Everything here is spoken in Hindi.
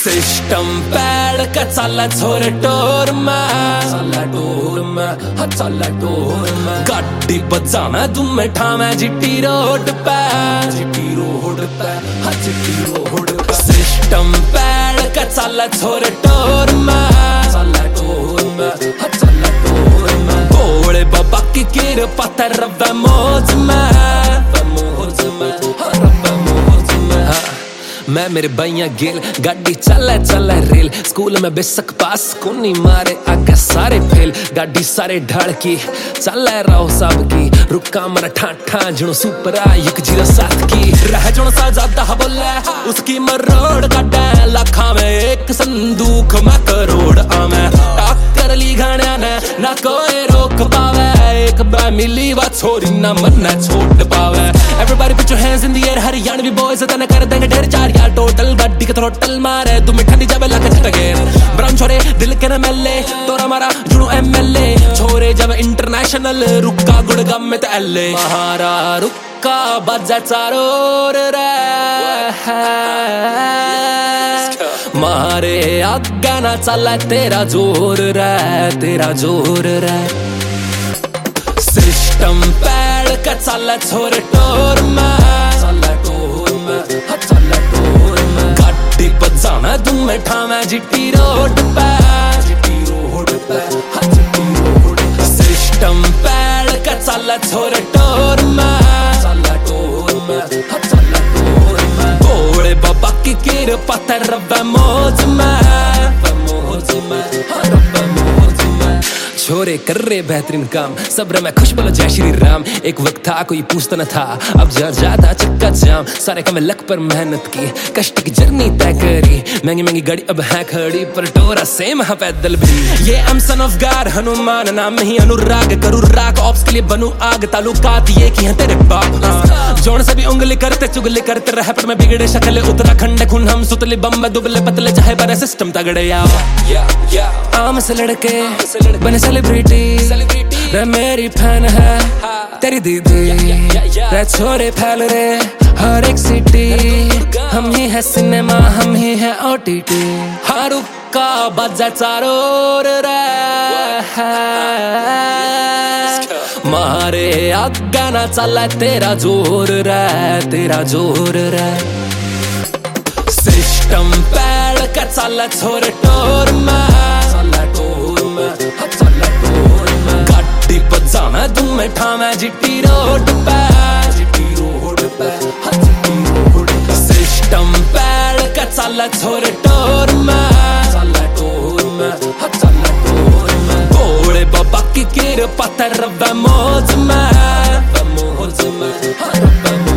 सिस्टम पैड का चाला छोरे टोर में, चाला टोर में, हाँ चाला टोर में। गाड़ी बजा मैं तुम्हें ठामे जिट्टी रोड पे, जिट्टी रोड पे, हाँ जिट्टी रोड पे। सिस्टम पैड का चाला छोरे टोर में, चाला टोर में, हाँ चाला टोर में। भोले बाबा की कृपा रब्बे मौज में, मौज में, हाँ रब्बे मौज में। मैं मेरे भैया गेल गाड़ी चला चला रेल, स्कूल में बेशक पास कोनी मारे आगे सारे फेल। गाड़ी सारे ढाल की चला रहो सब की, रुका मरा ठा जणो सुपर आयुक 07 की। रह जणो सा ज्यादा बोले उसकी मरोड़ काटे, लाखा में एक संदूक में करोड़ आवे। टक्कर ली गाण्या ने ना कोई रोक पावे, एक बार मिली वा छोरी ना मन ना छोड़ पावे। Everybody put your hands in the air, Haryanvi boys तने कर देंगे ढेर चार यार टोटल। गाड़ी के थ्रोटल मारे तुम्हें ठंडी जावे लाके झटके। ब्राउन छोरे दिल के न मेले, तोरा मारा जुड़ू MLA। छोरे जब इंटरनेशनल रुका गुड़गाम में तो LA। महारा रुका बजा चारोर रे, मारे आगे ना चला तेरा जोर रे, तेरा जोर रे। सिस्टम पैड का चाला छोरे टोर में, चाला टोर में, हाँ चाला टोर में। गाड़ी बजा मैं तुम्हें ठामे जिट्टी रोड पे, जिट्टी रोड पे, हाँ जिट्टी रोड पे। सिस्टम पैड का चाला छोरे टोर में, चाला टोर में, हाँ चाला टोर में। भोले बाबा की कृपा रब्बे मौज में, मौज में, हाँ रब्बे मौज में। छोरे कर रहे बेहतरीन काम, सब्र में खुश बोलो जय श्री राम। एक वक्त था कोई पूछता न था, अब जा जाता चक्का जाम। सारे काम लक पर मेहनत की, कष्ट की जर्नी तय करी। महंगी महंगी गाड़ी अब है खड़ी, पर टोरा सेम है पैदल भी। ये I'm son of God, Hanuman नाम ही अनुराग। करूँ राग ऑप्स के लिए बनू आग, तालुकात ये की है तेरे बाप। जोन से भी उंगली करते चुगली करते रह, पर मैं बिगड़े शक्ल उत्तराखंड खून हम सुतली बम्बे दुबले पतले चाहे बने सिस्टम तगड़े। आम से लड़के बने सेलिब्रिटी, रे मेरी फैन है तेरी दीदी। रे छोरे फैल रे हर एक सिटी, हम ही है सिनेमा हम ही है OTT। हर का बजा चारोर रे, मारे आगे ना चला तेरा जोर रे, तेरा जोर रे। सिस्टम पैड का चला छोरे टोर में, चला टोर में, हाँ चला टोर में। गाड़ी बजा मैं तुम्हें ठामे जिट्टी रोड पे, जिट्टी रोड पे, हाँ जिट्टी रोड पे। सिस्टम पैड का चला छोरे टोर में, चला टोर में, हाँ चला टोर में। भोले बाबा की कृपा रब्बे मौज में, मौज में, हाँ रब्बे